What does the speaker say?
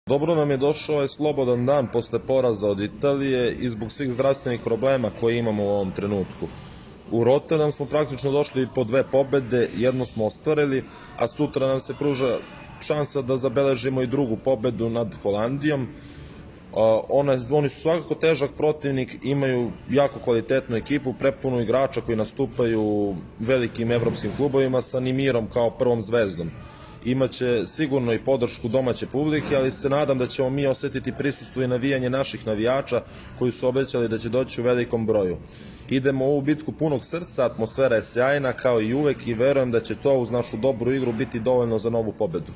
Dobro nam je došao ovaj slobodan dan posle poraza od Italije i zbog svih zdravstvenih problema koje imamo u ovom trenutku. U Rotterdam smo praktično došli po 2 pobede, jednu smo ostvarili, a sutra nam se pruža šansa da zabeležimo i drugu pobedu nad Holandijom. Oni su svakako težak protivnik, imaju jako kvalitetnu ekipu, prepunu igrača koji nastupaju u velikim evropskim klubovima sa Nimirom kao prvom zvezdom. Imaće sigurno i podršku domaće publike, ali se nadam da ćemo mi osetiti prisustvo i navijanje naših navijača koji su obećali da će doći u velikom broju. Idemo u ovu bitku punog srca, atmosfera je sjajna kao i uvek i verujem da će to uz našu dobru igru biti dovoljno za novu pobedu.